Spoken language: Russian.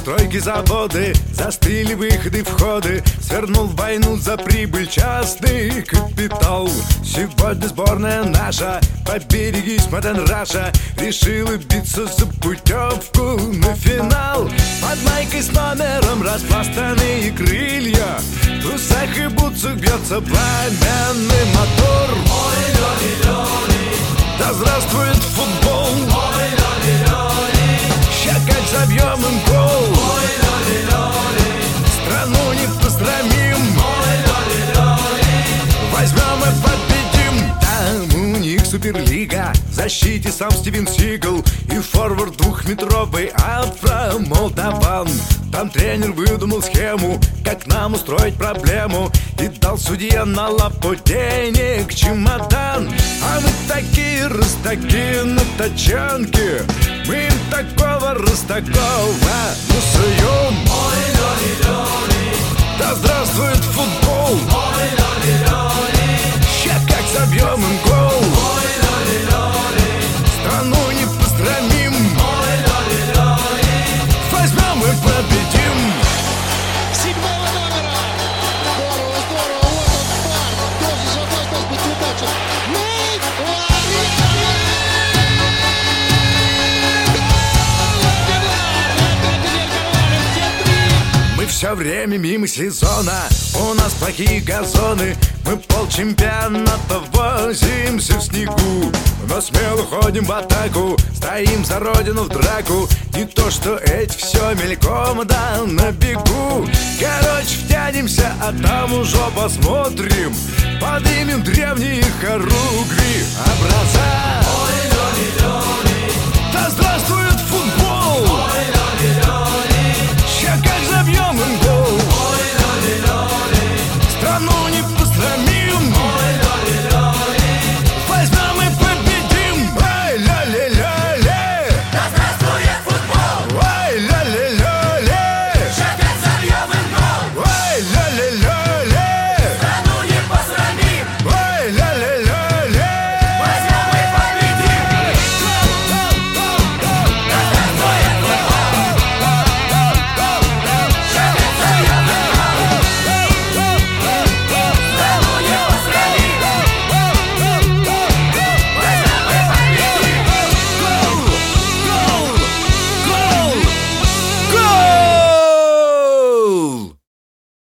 стройки, заводы, застыли выходы, входы. Свернул в войну за прибыль частный капитал. Сегодня сборная наша, поберегись, Маден Раша, решила биться за путевку на финал. Под майкой с номером распластанные крылья, в трусах и бутсах бьется пламенный мотор. Да здравствует футбол! Ща как забьем им гол! Страну не посрамим! Возьмем и победим! Там у них Суперлига, в защите сам Стивен Сигал и форвард двухметровый Афро-Молдаван. Там тренер выдумал схему, как нам устроить проблему, и дал судье на лапу денег чемодан. А мы такие растаки на тачанке, мы им такого Ростакова насуем. Да здравствует футбол! Ща как забьем им гол! Страну не посрамим! Возьмем и победим! 7-го номера! Здорово, здорово! Вот он пар! Тоже живой, может быть, удачен! Мы все время мимо сезона, у нас плохие газоны, мы полчемпионата возимся в снегу. Но смело ходим в атаку, стоим за родину в драку. Не то что эти все мельком, да на бегу. Короче, втянемся, а там уже посмотрим, поднимем древние хоругви образа. Да здравствует